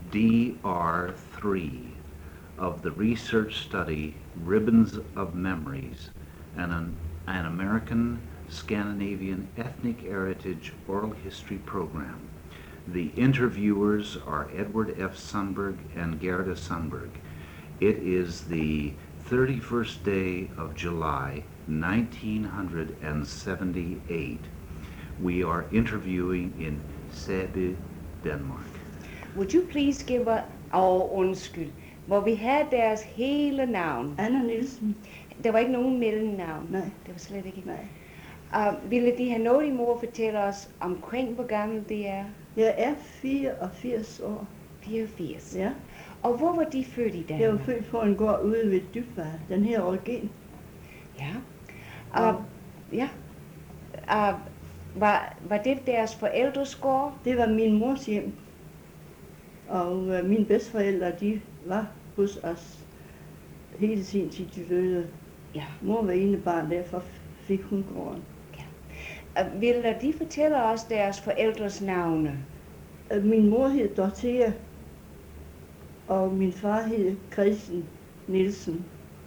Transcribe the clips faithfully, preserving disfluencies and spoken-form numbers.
D R three of the research study Ribbons of Memories, and an, an American Scandinavian Ethnic Heritage Oral History Program. The interviewers are Edward F. Sundberg and Gerda Sundberg. It is the thirty-first day of July, nineteen seventy-eight. We are interviewing in Sæby, Denmark. Would you please give us, oh, undskyld, hvor vi havde deres hele navn. Anna Nielsen. Der var ikke nogen mellemnavn. Nej. Det var slet ikke. Nej. Uh, ville de have noget imod at fortælle os omkring, hvor gammel det er? Jeg er fireogfirs år. fireogfirs. Ja. Og hvor var de født i Danmark? Jeg var født på en gård ude ved Dybvej. Den her Orgen. Ja. Uh, ja. Uh, var, var det deres forældres gård? Det var min mors hjem. Og uh, mine bedsteforældre, de var hos os hele tiden til de døde. Ja. Mor var ene barn, derfor fik hun gården. Ja. Uh, vil de fortælle os deres forældres navne? Uh, min mor hed Dorothea, og min far hed Christian Nielsen.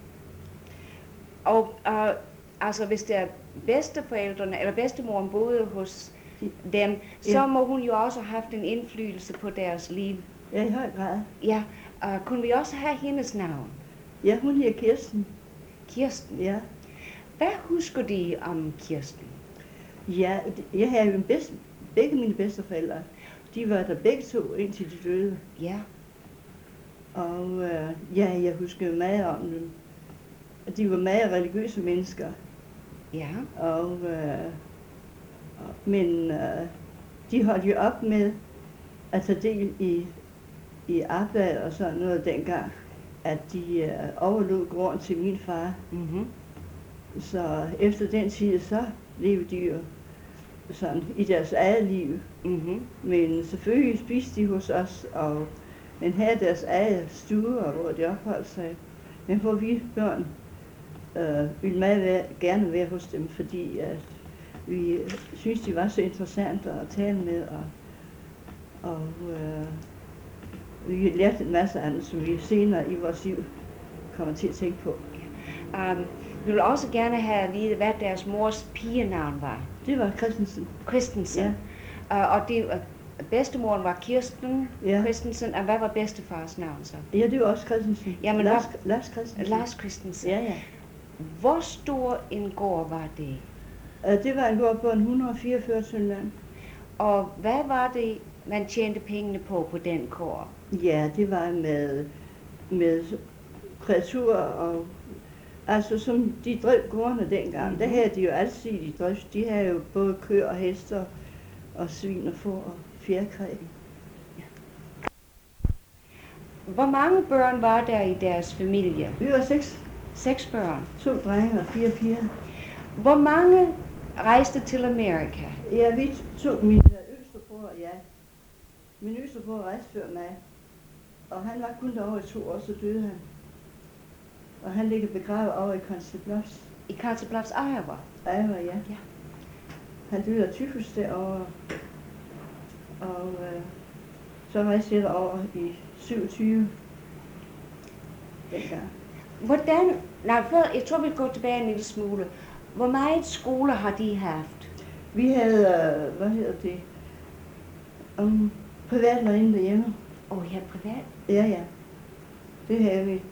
Og uh, altså hvis der bedsteforældrene eller bedstemoren boede hos dem, så ja. må hun jo også have haft en indflydelse på deres liv. Ja, i høj grad. Ja, uh, kunne vi også have hendes navn? Ja, hun hed Kirsten. Kirsten? Ja. Hvad husker de om Kirsten? Ja, jeg havde jo bedst, begge mine bedsteforældre. De var der begge to, indtil de døde. Ja. Og øh, ja, jeg husker meget om dem. De var meget religiøse mennesker. Ja. Og, øh, men øh, de holdt jo op med at tage del i, i arbejde og sådan noget dengang, at de øh, overlod gården til min far. Mm-hmm. Så efter den tid, så levede de jo sådan i deres eget liv. Mm-hmm. Men selvfølgelig spiste de hos os, og men havde deres eget stuer, hvor de opholdt sig. Men hvor vi børn øh, ville meget være, gerne være hos dem, fordi at vi synes, de var så interessante at tale med, og, og øh, vi lærte en masse andet, som vi senere i vores liv kommer til at tænke på. Um, vi vil også gerne have at vide, hvad deres mors pigenavn var. Det var Christensen. Christensen. Ja. Uh, og det, uh, bedstemoren var Kirsten Ja. Christensen, og hvad var bedstefars navn så? Ja, det var også Christensen. Jamen, Lars, hvad- Lars Christensen. Lars Christensen. Ja, ja. Hvor stor en gård var det? Uh, det var en gård på en et hundrede og fireogfyrre tønder. Og hvad var det, man tjente pengene på på den gård? Ja, det var med, med kreaturer og altså som de drev gårdene dengang. Mhm. Der havde de jo altid i drift. De havde jo både køer og hester og svin og får og fjerkræ. Hvor mange børn var der i deres familie? Vi var seks, Seks børn. to drenge og fire piger. Hvor mange rejste til Amerika? Ja, vi tog min yngste bror og jeg. Min yngste bror rejste før mig, og han var kun derovre i to år, så døde han. Og han ligger begravet over i Constable I Carlsblads Iowa. Iowa, ja. Ja. Han døde af tyfus derovre. Og øh, så rejste jeg derover i syvogtyve. Dengang. Hvordan, nej, før, jeg tror vi går tilbage en lille smule. Hvor meget skoler har de haft? Vi havde, øh, hvad hedder det, um, privatlærerinde derhjemme. Åh, oh, ja, privat. Ja, ja. Det havde vi.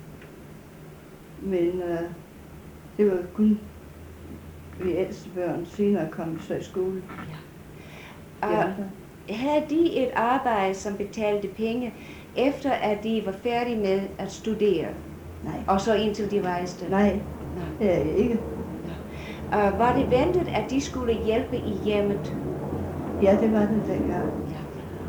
Men øh, det var kun vi ældste børn. Senere kom vi så i skole. Ja. De Uh, andre. havde de et arbejde, som betalte penge, efter at de var færdige med at studere? Nej. Og så indtil de rejste? Nej, Nej. det er jeg ikke. Uh, var det ventet, at de skulle hjælpe i hjemmet? Ja, det var det dengang. Ja.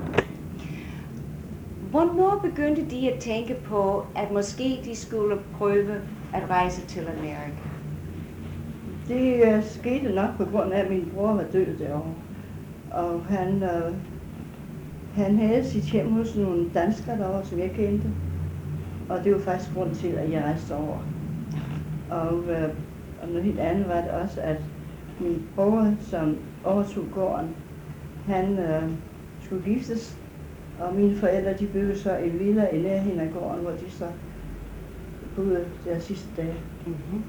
Hvornår begyndte de at tænke på, at måske de skulle prøve at rejse til Amerika? Det uh, skete nok på grund af, at min bror var død derovre. Og han, uh, han havde sit hjem hos nogle danskere derovre, som jeg kendte. Og det var faktisk grund til, at jeg rejste over. Og, uh, og noget helt andet var det også, at min bror, som overtog gården, han uh, skulle giftes. Og mine forældre, de byggede så en villa i nærheden af gården, hvor de så boede deres sidste dage. Mm-hmm.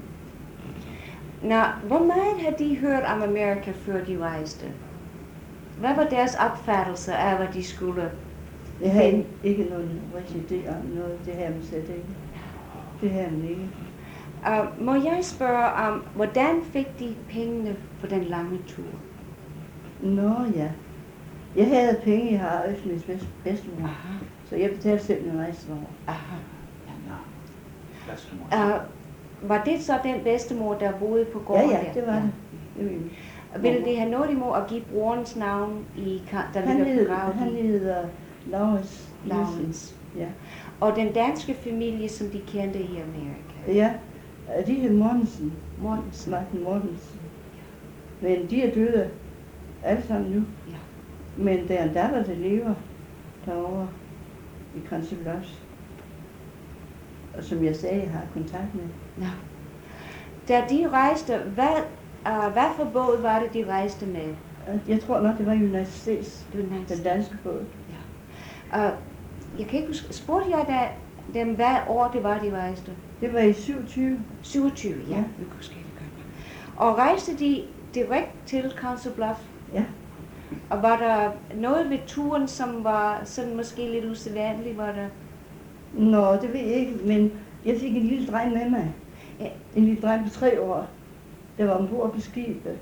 Nå, hvor meget har de hørt om Amerika, før de rejste? Hvad var deres opfattelse af, hvad de skulle? Jeg havde ikke, ikke nogen rigtig idé om noget, det her man slet ikke. Det her man ikke. Uh, må jeg spørge om, hvordan fik de pengene på den lange tur? Nå ja. Jeg havde penge, jeg har efter min bedst- bedstemor, Aha, så jeg betalte selv min rejse over. aha. Ja, bedstemor. Uh, var det så den bedstemor, der boede på Ja, gården ja, der? det var det. Det var min. Ville det have noget imod at give brorens navn, i, ka- der Han ligger hed, begravet han i hedder Laurits Nielsen. Laurens? Ja. Og den danske familie, som de kendte i Amerika? Ja, de hed Mortensen. Mortensen? Martin Mortensen. Men de er døde alle sammen nu. Ja. Men der er en datter, der lever derovre i Kranseblås. Og som jeg sagde, jeg har kontakt med. Nå. Da de rejste, hvad, uh, hvad for båd var det, de rejste med? Jeg tror nok, det var United States, Det var nice. den danske båd. Uh, jeg kan ikke huske, spurgte jeg da dem, hvad år det var, de rejste? Det var i syvogtyve. syvogtyve, ja. Ja. Det kunne ske, det godt. Og rejste de direkte til Council Bluff? Ja. Og var der noget ved turen, som var sådan måske lidt usædvanligt? Var der? Nå, det ved jeg ikke, men jeg fik en lille dreng med mig. Ja. En lille dreng på tre år, der var ombord på skibet.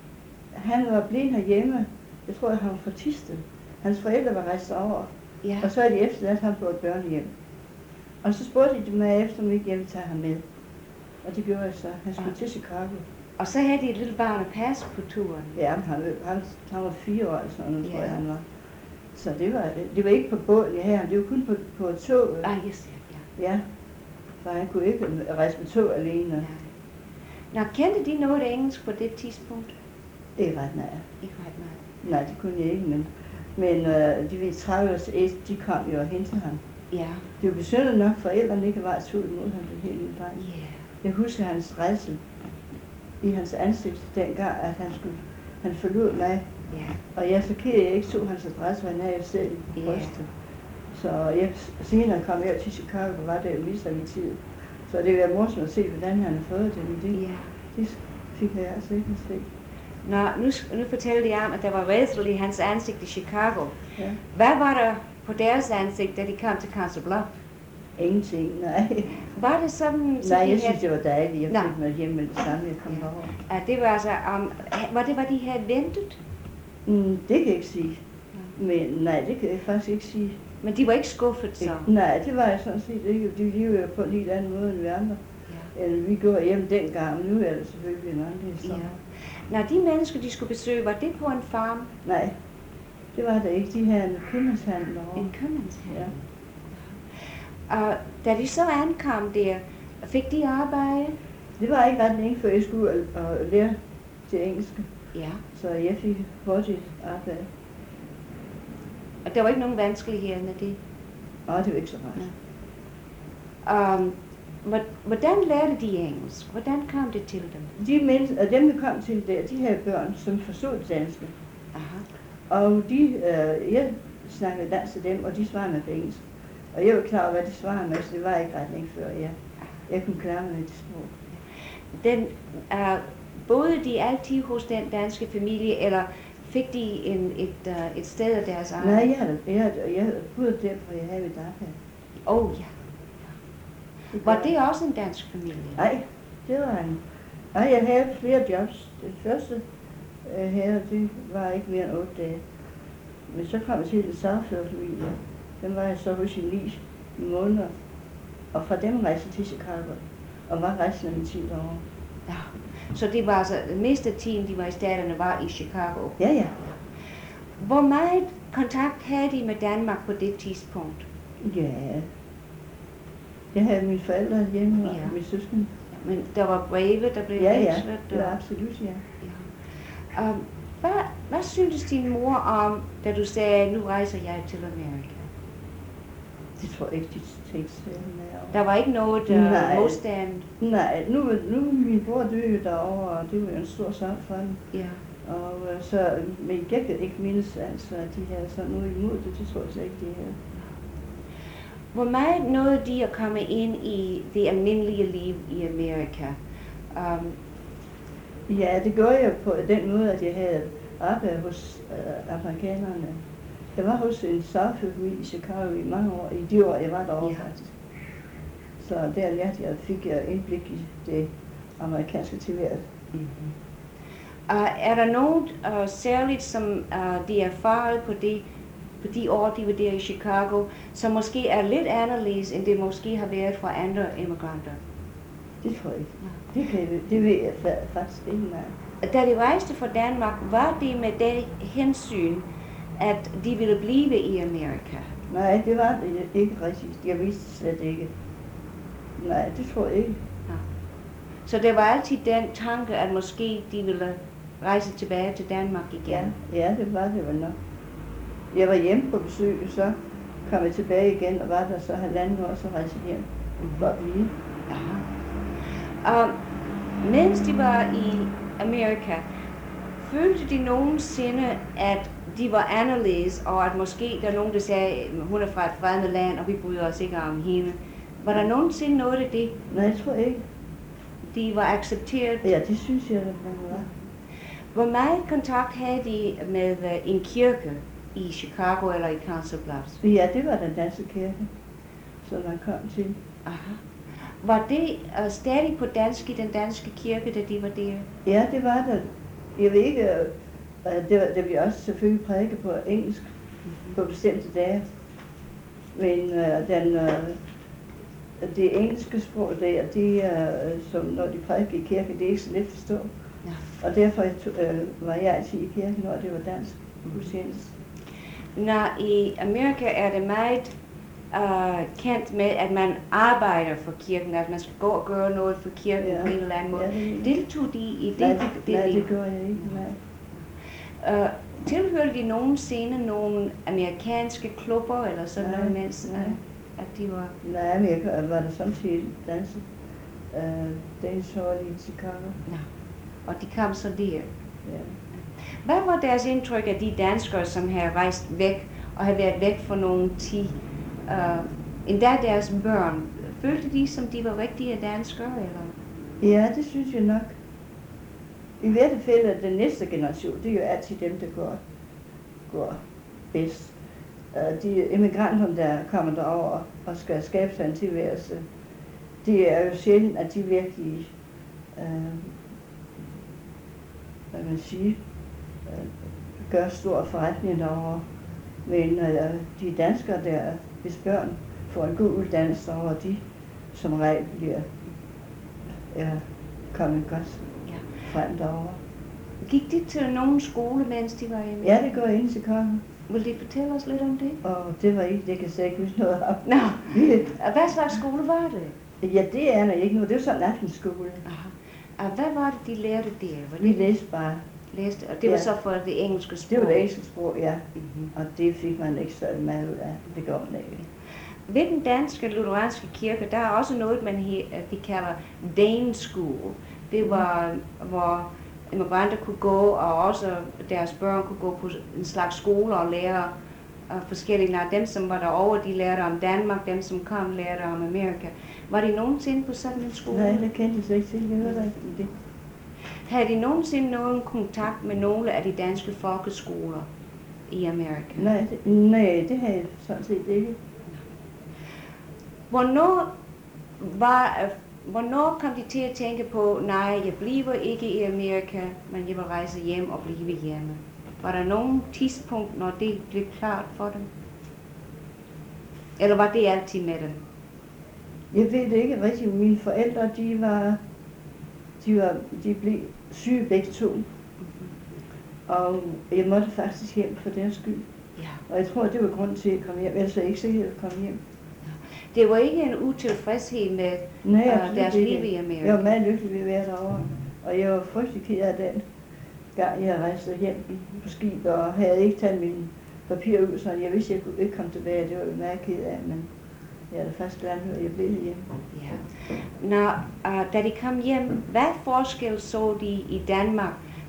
Han var blevet herhjemme. Jeg tror, han var fra Thisted. Hans forældre var rejst over. Ja. Og så er de efterladt ham på et børnehjem. Og så spurgte de mig efter, om ikke jeg ville tage ham med. Og det gjorde jeg så. Han skulle Ja. til Chicago. Og så havde de et lille barn at passe på turen. Ja, han, han, han var fire år, eller sådan noget, tror Ja. jeg, han var. Så det var, det var ikke på båden, jeg havde ham. Det var kun på, på toget. Ah, yes, ja. Ja, for han kunne ikke rejse med tog alene. Ja. Nå, kendte de noget engelsk på det tidspunkt? Ikke ret nej. Ikke ret meget. Nej, det kunne jeg ikke, men, men øh, de ved Travers Ace, de kom jo og hentede ham. Ja. Det var besynderligt nok, forældrene ikke var i tvivl imod ham, den hele dreng. Ja. Jeg husker hans rædsel i hans ansigt dengang, at han skulle, han forlod mig. Ja. Og jeg så ked af, at jeg ikke så hans adresse, for han havde jo selv i Ja. brystet. Så jeg senere kom jeg til Chicago, og var der jo lige så i tid. Så det ville være morsomt at se, hvordan han har fået det, men det, Ja. det fik jeg altså ikke at se. Nå, nu, nu fortalte jeg om, at der var rædsel i hans ansigt i Chicago. Ja. Hvad var der på deres ansigt, da de kom til Council Bluff? Ingenting, nej. Var det sådan, så Nej, de jeg havde- synes, det var dejligt. Jeg Nå. fik mig hjem med det samme, jeg kom herover. at det var altså, um, var det, hvad de havde ventet? Mm, det kan jeg ikke sige. Men nej, det kan jeg faktisk ikke sige. Men de var ikke skuffet så? Nej, det var jeg sådan set ikke. De lever jo på en helt anden måde end vi andre. Ja. Eller vi går hjem dengang, men nu er det selvfølgelig en anden historie. Ja. Når de mennesker, de skulle besøge, var det på en farm? Nej, det var det ikke. De havde en købmandshandel derovre. En købmandshandel? Ja. Og da de så ankom der, fik de arbejde? Det var ikke ret længe, før jeg skulle ud og, og lære til engelsk. Ja. Så jeg fik hurtigt arbejde. Og der var ikke nogen vanskeligheder med det? Og det var ikke så rart. Um, hvor- hvordan lærte de engelsk? Hvordan kom det til dem? De mennesker, og dem, der kom til der, de havde børn, som forstod det danske. Aha. Og de, øh, jeg snakkede dansk til dem, og de svarede mig på engelsk. Og jeg var klar over, hvad de svarede mig, så det var ikke ret længe før, jeg, jeg kunne klare mig med det sprog. Den, uh, boede de altid hos den danske familie, eller fik de en, et, uh, et sted af deres eget? Nej, jeg havde, jeg havde, jeg havde boet der, hvor jeg havde mit arbejde. Åh oh, ja. Var det også en dansk familie? Nej, det var en. Nej, jeg havde flere jobs. Det første øh, her, det var ikke mere end otte dage. Men så kom jeg til den Southfield-familie. Den var jeg så hos i ni måneder. Og fra dem rejste jeg til Chicago. Og var resten af min tid derovre. Ja. Så det var altså, det meste af tiden, de var i staterne, var i Chicago. Ja, ja. Hvor meget kontakt havde de med Danmark på det tidspunkt? Ja. Jeg havde mine forældre hjemme og Ja. mine søskende. Men der var breve, der blev Ja, ja. vekslet, Det var og- absolut, ja. Ja. Um, hvad, hvad syntes din mor om, da du sagde, nu rejser jeg til Amerika? Det tror jeg ikke, de tænkte særlig meget over. Der var ikke noget uh, Nej. modstand? Nej, nu, nu min bror døde jo derovre, og det var jo en stor sorg for ham. Ja. Og øh, så, men jeg kan ikke mindes, altså, at de havde sådan noget imod det, det tror jeg så ikke, de havde. Hvor meget nåede de at komme ind i det almindelige liv i Amerika? Um, Ja, det gør jeg på den måde, at jeg havde arbejdet hos øh, amerikanerne. Jeg var hos en Southfield i Chicago i mange år, i de år, jeg var derovre Ja. faktisk. Så der lærte jeg, fik jeg indblik i det amerikanske tilværelse. mm-hmm. uh, er der nogen uh, særligt, som uh, de erfarede på de, på de år, de var der i Chicago, som måske er lidt anderledes, end det måske har været fra andre immigranter? Det tror jeg ikke. Det, kan jeg, det ved jeg fa- faktisk ikke engang. Da de rejste fra Danmark, var det med det hensyn, at de ville blive i Amerika? Nej, det var det ikke rigtigt. Jeg vidste slet ikke. Nej, det tror jeg ikke. Så det var altid den tanke, at måske de ville rejse tilbage til Danmark igen? Ja, det var det vel nok. Jeg var hjemme på besøg, så kom jeg tilbage igen og var der så halvanden år, så rejste jeg hjem for at blive. Aha. Og mens de var i Amerika, følte de nogensinde, at de var anderledes, og at måske der er nogen, der sagde, hun er fra et fremmed land, og vi bryder os ikke om hende. Var der nogensinde noget af det? Nej, jeg tror ikke. De var accepteret? Ja, det synes jeg, at man var. Hvor meget kontakt havde de med uh, en kirke i Chicago eller i Council Bluffs? Ja, det var den danske kirke, som man kom til. Aha. Var det uh, stadig på dansk i den danske kirke, da de var der? Ja, det var der. Jeg ved ikke, uh, det, var, det blev også selvfølgelig prædiket på engelsk mm-hmm. på bestemte dage. Men uh, den, uh, det engelske sprog der, det er, uh, som når de prædiker i kirken, det er ikke så let at forstå. Ja. Og derfor uh, var jeg altid i kirken, når det var dansk gudstjeneste. Når i Amerika er det meget uh, kendt med, at man arbejder for kirken, at man skal gå og gøre noget for kirken Ja. på en eller anden måde. Ja, det- Deltog de i det? Nej, det, det, nej, det gjorde jeg ikke. Nej. Uh, tilhørte de nogensinde nogle amerikanske klubber eller sådan Nej, noget, mens nej. uh, at de var... Nej, men jeg var der samtidig danset. Uh, danshold i Chicago. Nå. Og de kom så der. Ja. Hvad var deres indtryk af de danskere, som havde rejst væk og havde været væk for nogle tid? Uh, endda deres børn. Følte de, som de var rigtige danskere? Eller? Ja, det synes jeg nok. I hvert fald er den næste generation, det er jo altid dem, der går, går bedst. Uh, de emigranter, der kommer derover og skal skabe sig en tilværelse, det er jo sjældent, at de virkelig, uh, hvad man siger, uh, gør stor forretning derovre. Men uh, de danskere, der, hvis børn får en god uddannelse derovre, de som regel bliver ja, kommet godt Ja. frem derovre. Gik de til nogen skole, mens de var hjemme? Ja, det går ind til kongen, Vil de fortælle os lidt om det? og det var ikke, det kan jeg slet ikke huske noget om. Nå, og hvad slags skole var det? Ja, det er ikke noget. Det var sådan en aftenskole. Aha. Og hvad var det, de lærte der? Var Vi det, læste bare. læste, og det var Ja. så for det engelske sprog? Det var det engelske sprog, ja. Mm-hmm. Og det fik man ikke så meget ud af. Det går man ikke. Ved den danske lutheranske kirke, der er også noget, man he, de kalder Dane School. Det var, hvor immigranter kunne gå, og også deres børn kunne gå på en slags skole og lære uh, forskellige. Nej, dem, som var derovre, de lærte om Danmark, dem, som kom, lærte om Amerika. Var de nogensinde på sådan en skole? Nej, det kendte jeg slet ikke til. Jeg hørte ikke om det. Havde de nogensinde nogen kontakt med nogle af de danske folkeskoler i Amerika? Nej, det, nej, det havde jeg sådan set ikke. Hvornår, var, hvornår kom de til at tænke på, nej, jeg bliver ikke i Amerika, men jeg vil rejse hjem og blive hjemme? Var der nogen tidspunkt, når det blev klart for dem? Eller var det altid med dem? Jeg ved det ikke rigtigt. Mine forældre, de var, de var, de blev syge begge to. Og jeg måtte faktisk hjem for deres skyld. Ja. Og jeg tror, det var grunden til at komme hjem. Ellers er jeg ikke sikker at komme hjem. Det var ikke en utilfredshed med Nej, uh, absolut deres ikke. liv i Amerika? Jeg var meget lykkelig ved at være derovre. Og jeg var frygtelig ked af den gang, jeg rejste hjem på skib, og havde ikke taget mine papirer ud, så jeg vidste, jeg kunne ikke komme tilbage. Det var jeg meget ked af, men jeg er da faktisk glad for, at jeg blev hjemme. Ja. Når, uh, da de kom hjem, hvad forskel så de i Danmark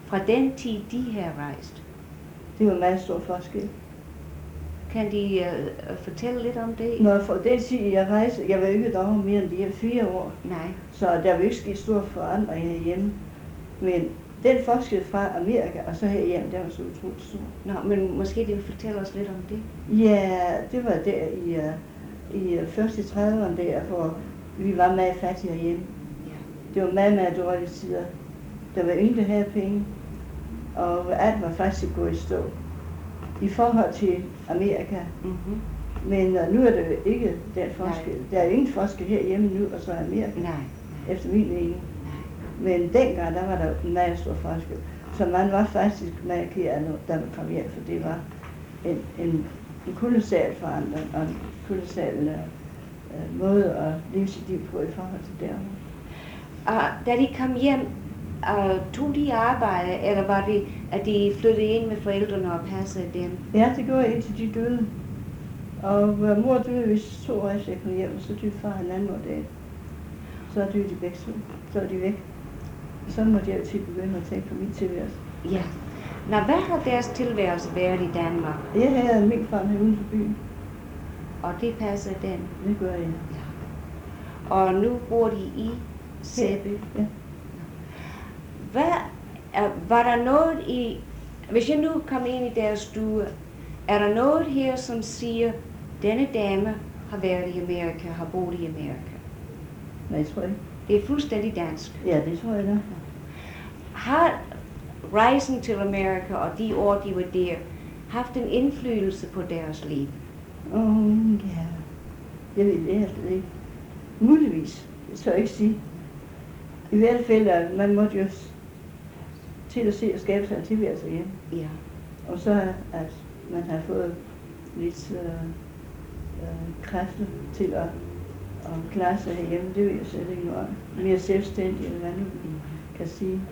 fra den tid, de har rejst? Det var meget stor forskel. Kan de uh, fortælle lidt om det? Når for den tid, jeg rejste, jeg var jo ikke derovre mere end de her fire år, Nej. så der var ikke sket store forandringer herhjemme. Men den forskel fra Amerika og så herhjemme, der var så utroligt stor. Nå, men måske de vil fortælle os lidt om det. Ja, det var der i, uh, i uh, først i trediverne der, hvor vi var meget fattige herhjemme. Ja. Det var meget, meget dårlige tider. Der var ingen, der havde penge, og alt var faktisk gået i stå. I forhold til Amerika. Mm-hmm. Men uh, nu er det jo ikke den forskel. Nej. Der er ingen forskel herhjemme nu, og så Amerika, Nej. efter min mening. Nej. Men dengang, der var der en meget stor forskel. Så man var faktisk meget ked af, da man kom hjem, for det var en, en, en kolossal forandring, og en kolossal uh, måde at leve sit liv på i forhold til derovre. Og da de kom hjem, uh, tog de arbejde, eller var det, at de flyttede ind med forældrene og passede dem? Ja, det gjorde jeg indtil de døde. Og uh, mor døde vist to år efter jeg kom hjem, og så døde far en anden år dag. Så døde de begge to. Så var de væk. Så måtte jeg jo til at begynde at tænke på min tilværelse. Ja. Nå, hvad har deres tilværelse været i Danmark? Jeg havde en minkfarm her uden for byen. Og det passede den? Det gør jeg. Ja. Og nu bor de i Sæby? Ja. Hvad, uh, var der noget i, hvis jeg nu kom ind i deres stue, er der noget her, som siger, denne dame har været i Amerika, har boet i Amerika? Nej, jeg tror ikke. Det er fuldstændig dansk. Ja, det tror jeg da. Har rejsen til Amerika og de år, de var der, haft en indflydelse på deres liv? Um, ja, jeg ved det altså ikke. Muligvis, det tør jeg ikke sige. I hvert fald, at man måtte jo til at se og skabe sig en tilværelse hjemme. Ja. Og så at man har fået lidt øh, øh, kræfter til at, at klare sig herhjemme, det ved jeg slet ikke noget om. Mere selvstændig, eller hvad nu kan sige.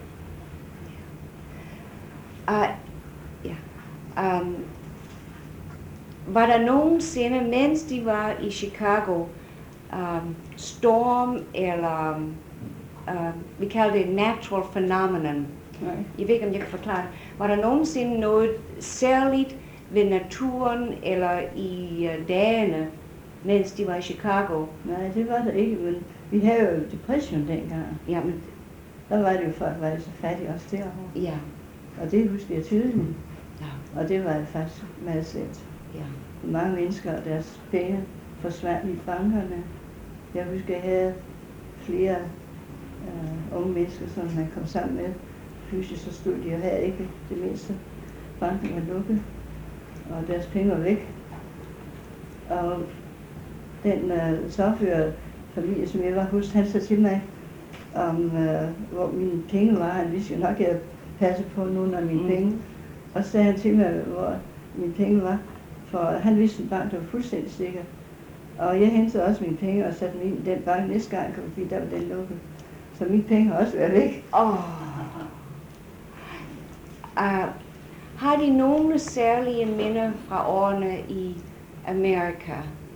Uh, ja. Um, var der nogensinde, mens de var i Chicago, um, storm eller, um, uh, vi kalder det natural phenomenon. Nej. Jeg ved ikke, om jeg kan forklare det. Var der nogensinde noget særligt ved naturen eller i uh, dagene, mens de var i Chicago? Nej, det var der ikke, men vi havde jo depression dengang. Jamen, Der var det jo folk, der var så fattige også derovre. ja. Og det husker jeg tydeligt. Ja. Og det var faktisk meget sent. Ja. Mange mennesker og deres penge forsvandt i bankerne. Jeg husker, jeg havde flere øh, unge mennesker, som man kom sammen med. Pludselig så stod de og havde ikke det mindste. Banken var lukket, og deres penge var væk. Og den øh, sagfører familie, som jeg var hos, han sagde til mig, om øh, hvor mine penge var. Han vidste jo nok, at jeg passede på nogle af mine Mm. penge. Og så sagde han til mig, hvor mine penge var. For han vidste en bank, der var fuldstændig sikker. Og jeg hentede også mine penge og satte dem ind i den bank næste gang, fordi der var den lukket. Så mine penge har også været væk. Oh. Uh, har de nogle særlige minder fra årene i Amerika?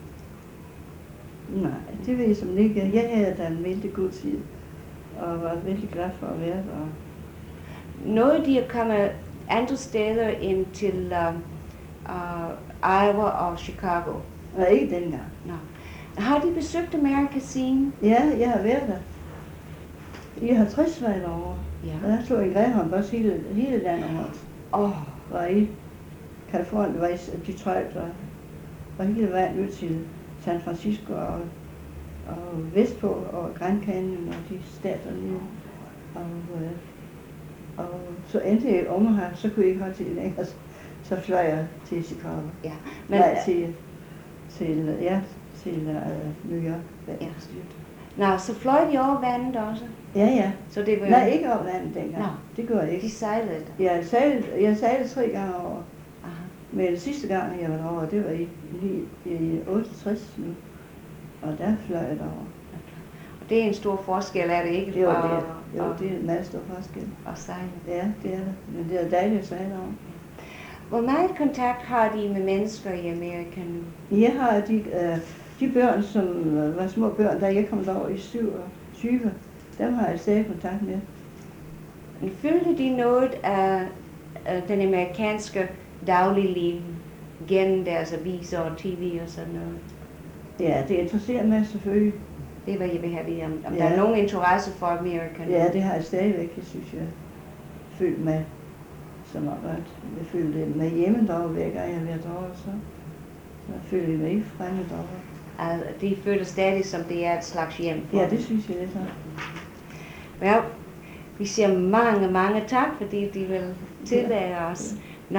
Nej, det ved jeg som ikke. Jeg havde da en vældig god tid, og var vældig glad for at være der. Noget, de er kommet andre steder end til uh, uh, Iowa og Chicago? Og ikke dengang. No. Har de besøgt Amerika siden? Ja, jeg har været der. I har tres været derovre. Ja. Og der slog en Graham-bus hele, hele landet rundt. Åh, oh, Var i Californien, var i Detroit, og, og hele vejen ud til San Francisco og, og vestpå og Grand Canyon og de stater lige. Og, øh, og så endte jeg i Omaha, så kunne jeg ikke holde til det længere. Så fløj jeg til Chicago. ja. Men, Men, Nej, til, til, ja, til uh, New York. Ja. Nå, så fløj de over vandet også? Ja, ja. Så det var, Nej, ikke over vandet dengang. Nå. Det gjorde jeg ikke. de sejlede? Jeg sejlede, jeg sejlede tre gange over. Aha. Men den sidste gang, jeg var derovre, det var i, i, i otteogtres nu. Og der fløj jeg derovre. Og det er en stor forskel, er det ikke? Det var fra det. Jo, at- det er en meget stor forskel. at sejle? Ja, det er det. Men det er dejligt at sejle over. Hvor meget kontakt har de med mennesker i Amerika nu? Jeg har de, øh, de børn, som øh, var små børn, da jeg kom derover i syvogtyve, dem har jeg stadig kontakt med. Men følte de noget af, af den amerikanske dagligliv gennem deres aviser og tv og sådan noget? Ja, det interesserer mig selvfølgelig. Det var jeg vil have at vide, om, om Ja. der er nogen interesse for Amerika nu. Ja, det har jeg stadigvæk, jeg synes, jeg følt mig som om, at jeg følte med hjemme derovre, hver gang jeg har været derovre, så, så følte jeg mig ikke fremmed derovre. Altså, de føler stadig, som det er et slags hjem for Ja, dem. det synes jeg, det er så. Ja, vi siger mange, mange tak, fordi de vil tillære os. Nå.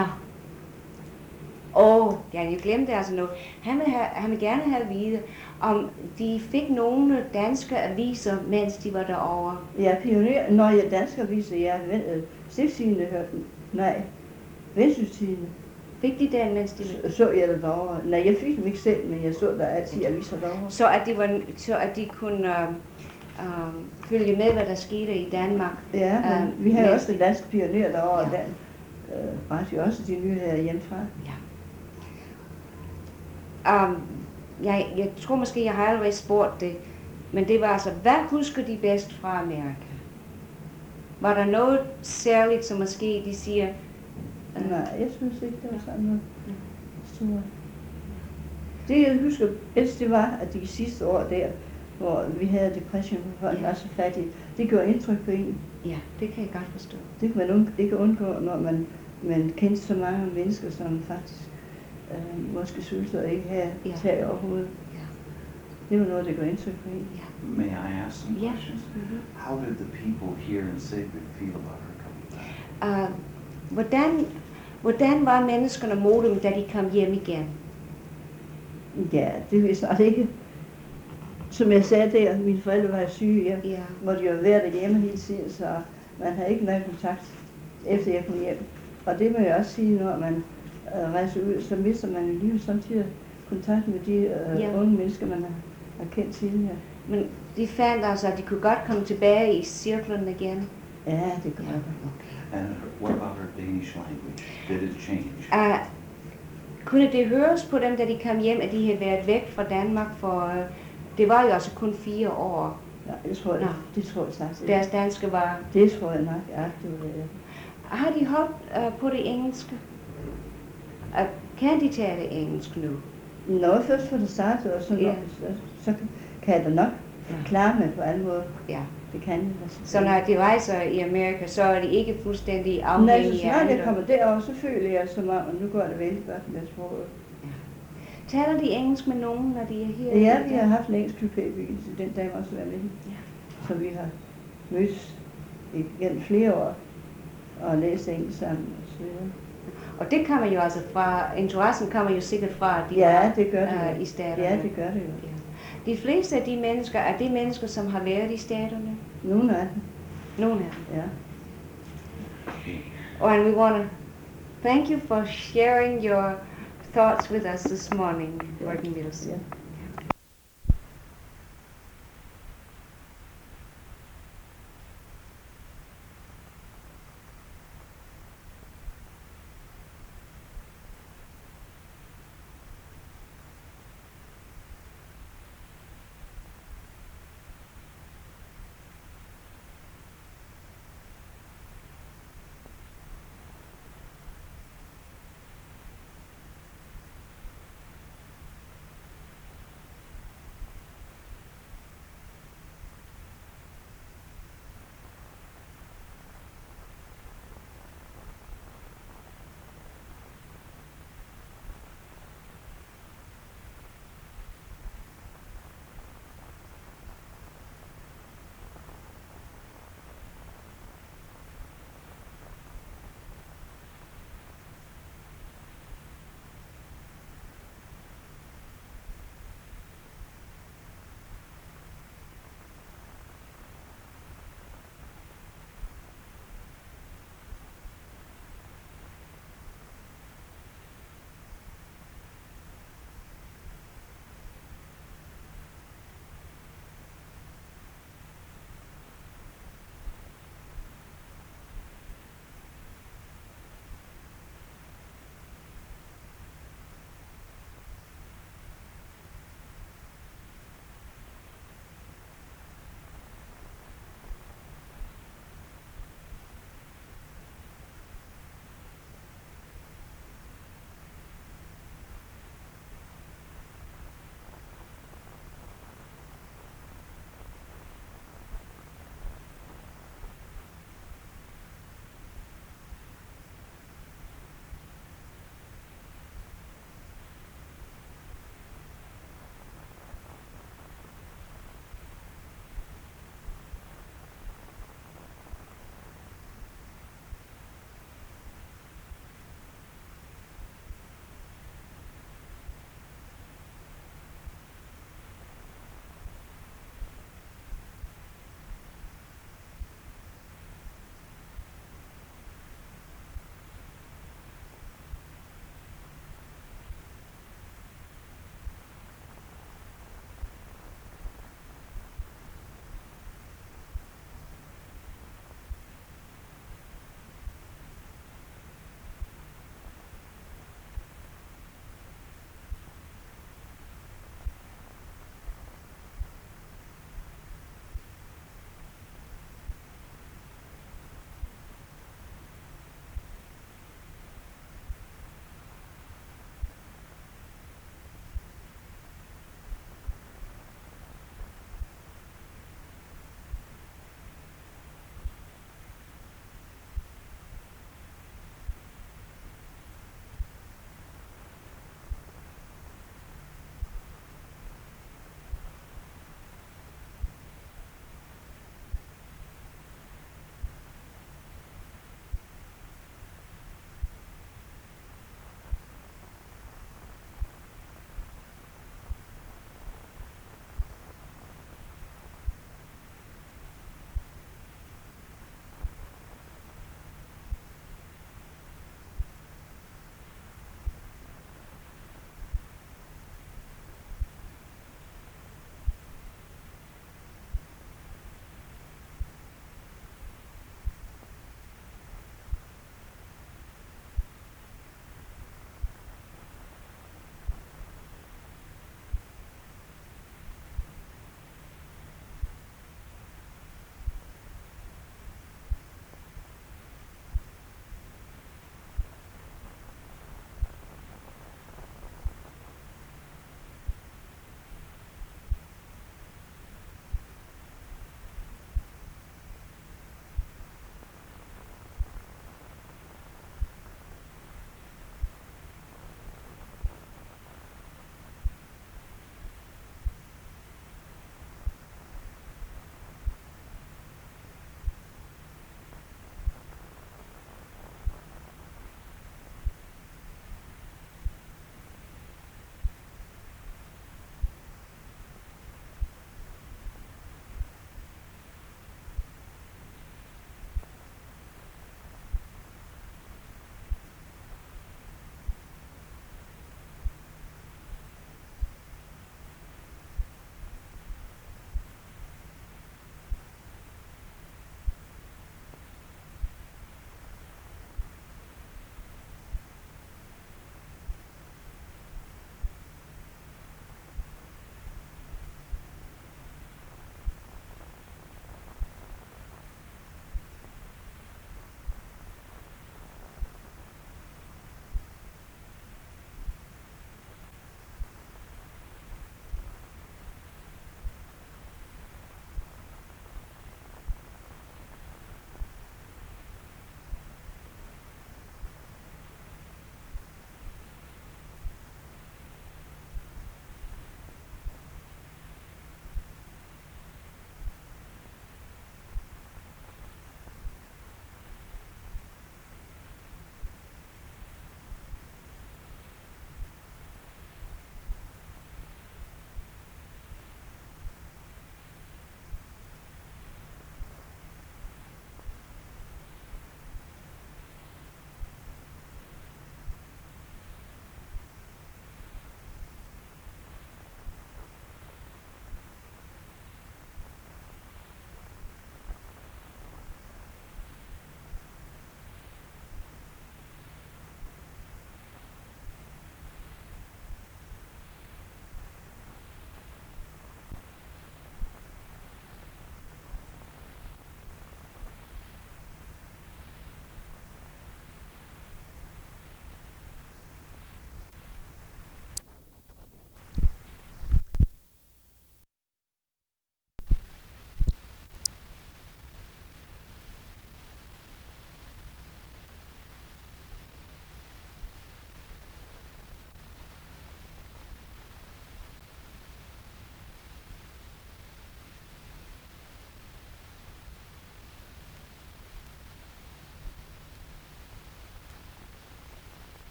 Åh, ja, jeg glemte altså noget. Han vil, have, han vil gerne have at vide, om de fik nogle danske aviser, mens de var derovre. Ja, pioner, når jeg dansk aviser, jeg ja, Stiftstidende hørte den. Nej, Vendsyssel-Tidende. Fik de den, mens de Så, så jeg det derovre. Nej, jeg fik dem ikke selv, men jeg så der altid aviser derovre. så at de, var, så at de kunne øh, øh, følge med, hvad der skete i Danmark. Ja, men Øh, vi havde men- også den danske pioner derovre, Ja. og den øh, bragte jo også de nyheder hjemmefra. Um, jeg, jeg tror måske, jeg har allerede spurgt det, men det var altså, hvad husker de bedst fra Amerika? Var der noget særligt, som måske de siger, øh, Nej, jeg synes ikke, det var sådan noget stort. Det jeg husker bedst, det var, at de sidste år der, hvor vi havde depression, hvor folk Ja. var så fattige, det gjorde indtryk på en. ja, det kan jeg godt forstå. Det kan man und- ikke undgå, når man, man kendte så mange mennesker, som faktisk øh, måske sulter og ikke havde Ja. ja. tag over hovedet. Ja. Det var noget, der gjorde indtryk på en. May I ask some Yeah. questions? How did the people here in Sæby feel about her coming back? Uh, hvordan, hvordan var menneskerne mod dem, da de kom hjem igen? Ja, det vil snart ikke. Som jeg sagde der, mine forældre var syge, jeg Ja. måtte jo være derhjemme hele tiden, så man havde ikke meget kontakt, efter jeg kom hjem. Og det må jeg også sige, når man øh, rejser ud, så mister man jo lige samtidig kontakt med de øh, Ja. unge mennesker, man har, har kendt tidligere. Men de fandt altså, at de kunne godt komme tilbage i cirklen igen. Ja, det gør det. And her, what about her Danish language? Did it change? Uh, kunne det høres på dem, da de kom hjem, at de havde været væk fra Danmark, for uh, det var jo altså kun fire år. Nej, det tror jeg, Nå. det tror jeg faktisk. Deres danske var... Det tror jeg nok, ja, det var det. Har de holdt uh, på det engelske? Uh, kan de tale engelsk nu? Når jeg først får det startet, og så, Ja. så, så kan jeg da nok Ja. klare mig på alle måder. Ja. Det kan jeg da. Så når de rejser i Amerika, så er de ikke fuldstændig Nej, så afhængige af snart jeg andre. kommer derover, så føler jeg som om, at nu går det vældig godt med sproget. Taler de engelsk med nogen, når de er her? Ja, vi har haft en engelsk café, den dag også været med. Ja. Så vi har mødtes igennem flere år og læst engelsk sammen og så videre. Og det kommer jo altså fra, interessen kommer jo sikkert fra, at de Ja, var det gør det øh, jo. i staterne. Ja, det gør det jo. Ja. De fleste af de mennesker, er det mennesker, som har været i staterne? Nogle af dem, Nogle af dem. ja. Oh, and we want to thank you for sharing your thoughts with us this morning, Gordon Wilson. ja.